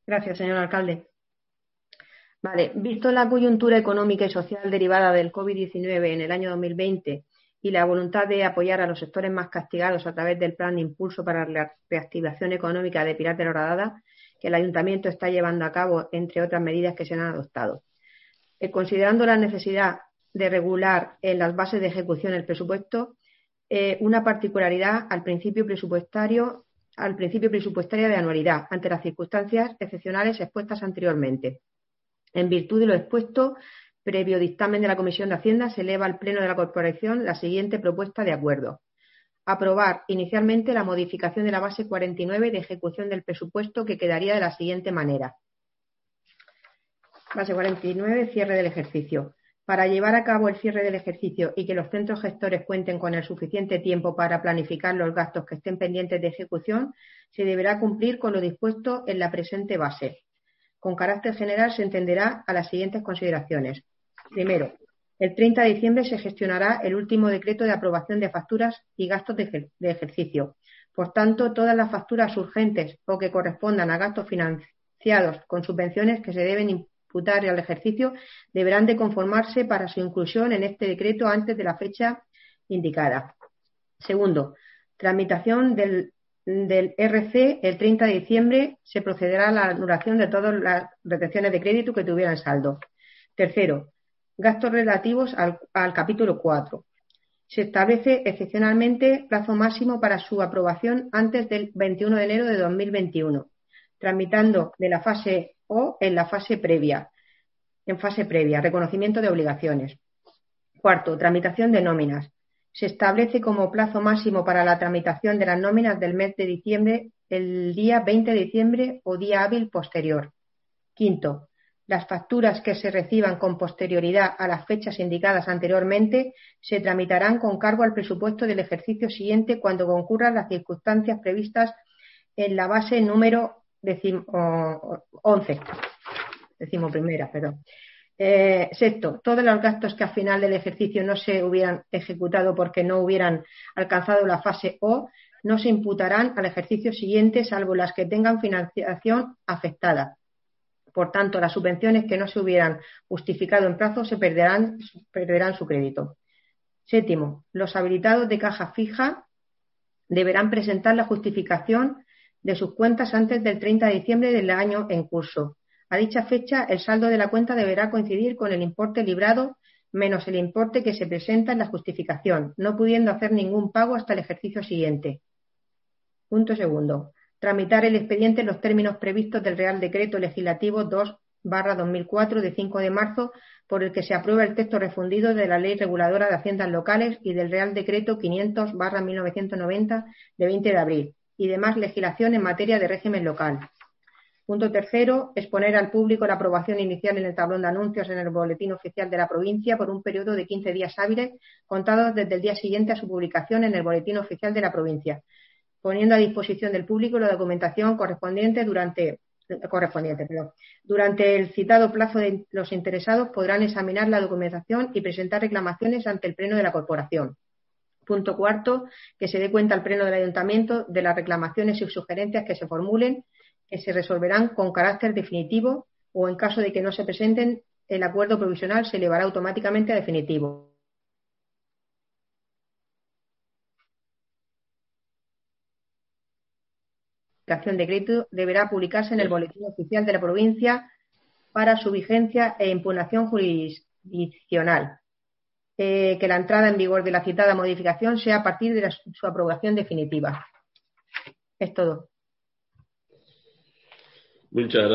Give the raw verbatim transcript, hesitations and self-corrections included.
Gracias, señor alcalde. Vale, visto la coyuntura económica y social derivada del COVID diecinueve en el año dos mil veinte y la voluntad de apoyar a los sectores más castigados a través del plan de impulso para la reactivación económica de Pilar de la Horadada, que el Ayuntamiento está llevando a cabo, entre otras medidas que se han adoptado. Eh, considerando la necesidad de regular en las bases de ejecución el presupuesto, eh, una particularidad al principio presupuestario, al principio presupuestario de anualidad, ante las circunstancias excepcionales expuestas anteriormente. En virtud de lo expuesto, previo dictamen de la Comisión de Hacienda, se eleva al Pleno de la Corporación la siguiente propuesta de acuerdo. Aprobar inicialmente la modificación de la base cuarenta y nueve de ejecución del presupuesto, que quedaría de la siguiente manera. Base cuarenta y nueve, cierre del ejercicio. Para llevar a cabo el cierre del ejercicio y que los centros gestores cuenten con el suficiente tiempo para planificar los gastos que estén pendientes de ejecución, se deberá cumplir con lo dispuesto en la presente base. Con carácter general se entenderá a las siguientes consideraciones. Primero, el treinta de diciembre se gestionará el último decreto de aprobación de facturas y gastos de, ejer de ejercicio. Por tanto, todas las facturas urgentes o que correspondan a gastos financiados con subvenciones que se deben imputar al ejercicio deberán de conformarse para su inclusión en este decreto antes de la fecha indicada. Segundo, tramitación del del R C, el treinta de diciembre se procederá a la anulación de todas las retenciones de crédito que tuvieran saldo. Tercero, gastos relativos al, al capítulo cuatro. Se establece excepcionalmente plazo máximo para su aprobación antes del veintiuno de enero de dos mil veintiuno, tramitando de la fase O en la fase previa. En fase previa, reconocimiento de obligaciones. Cuarto, tramitación de nóminas. Se establece como plazo máximo para la tramitación de las nóminas del mes de diciembre el día veinte de diciembre o día hábil posterior. Quinto, las facturas que se reciban con posterioridad a las fechas indicadas anteriormente se tramitarán con cargo al presupuesto del ejercicio siguiente cuando concurran las circunstancias previstas en la base número decim, o, once, decimo primera, perdón. Eh, sexto, todos los gastos que al final del ejercicio no se hubieran ejecutado porque no hubieran alcanzado la fase O no se imputarán al ejercicio siguiente, salvo las que tengan financiación afectada. Por tanto, las subvenciones que no se hubieran justificado en plazo se perderán, perderán su crédito. Séptimo, los habilitados de caja fija deberán presentar la justificación de sus cuentas antes del treinta de diciembre del año en curso. A dicha fecha, el saldo de la cuenta deberá coincidir con el importe librado menos el importe que se presenta en la justificación, no pudiendo hacer ningún pago hasta el ejercicio siguiente. Punto segundo. Tramitar el expediente en los términos previstos del Real Decreto Legislativo dos barra dos mil cuatro de cinco de marzo, por el que se aprueba el texto refundido de la Ley Reguladora de Haciendas Locales y del Real Decreto quinientos barra mil novecientos noventa de veinte de abril y demás legislación en materia de régimen local. Punto tercero, exponer al público la aprobación inicial en el tablón de anuncios en el Boletín Oficial de la Provincia por un periodo de quince días hábiles contados desde el día siguiente a su publicación en el Boletín Oficial de la Provincia, poniendo a disposición del público la documentación correspondiente durante, correspondiente, perdón. Durante el citado plazo de los interesados podrán examinar la documentación y presentar reclamaciones ante el Pleno de la Corporación. Punto cuarto, que se dé cuenta al Pleno del Ayuntamiento de las reclamaciones y sugerencias que se formulen, que se resolverán con carácter definitivo o, en caso de que no se presenten, el acuerdo provisional se elevará automáticamente a definitivo. La acción de crédito deberá publicarse en el Boletín Oficial de la Provincia para su vigencia e impugnación jurisdiccional. Eh, que la entrada en vigor de la citada modificación sea a partir de la, su aprobación definitiva. Es todo. Muchas gracias.